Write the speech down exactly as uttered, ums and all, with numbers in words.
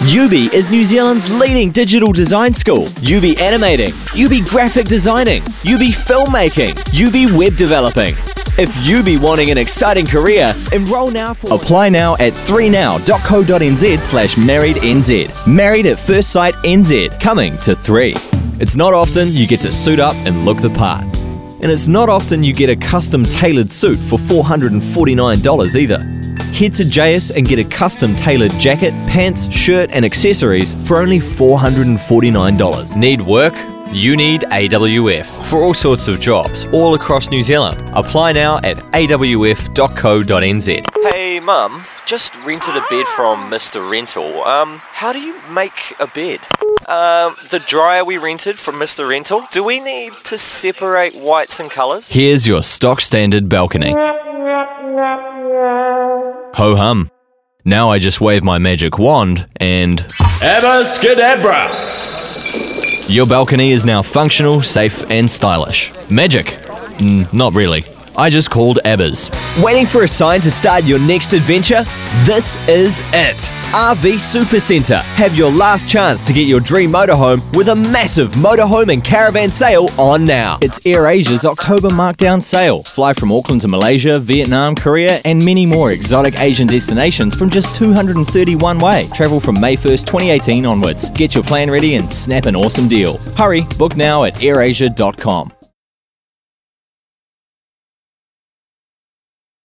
U B is New Zealand's leading digital design school. U B Animating, U B Graphic Designing, U B Filmmaking, U B Web Developing. If you be wanting an exciting career, enroll now for... Apply now at three now dot co dot n z slash married n z. Married at First Sight N Z, coming to three. It's not often you get to suit up and look the part. And it's not often you get a custom tailored suit for four hundred forty-nine dollars either. Head to J S and get a custom tailored jacket, pants, shirt and accessories for only four hundred forty-nine dollars. Need work? You need A W F for all sorts of jobs all across New Zealand. Apply now at a w f dot co dot n z. Hey mum, just rented a bed from Mister Rental. Um, how do you make a bed? Um, the dryer we rented from Mister Rental, do we need to separate whites and colours? Here's your stock standard balcony. Ho hum. Now I just wave my magic wand and... Abba-skadabra! Your balcony is now functional, safe and stylish. Magic? Mm, not really. I just called Abbas. Waiting for a sign to start your next adventure? This is it! R V Supercentre. Have your last chance to get your dream motorhome with a massive motorhome and caravan sale on now. It's AirAsia's October markdown sale. Fly from Auckland to Malaysia, Vietnam, Korea and many more exotic Asian destinations from just two hundred thirty one way. Travel from May first, twenty eighteen onwards. Get your plan ready and snap an awesome deal. Hurry, book now at air asia dot com.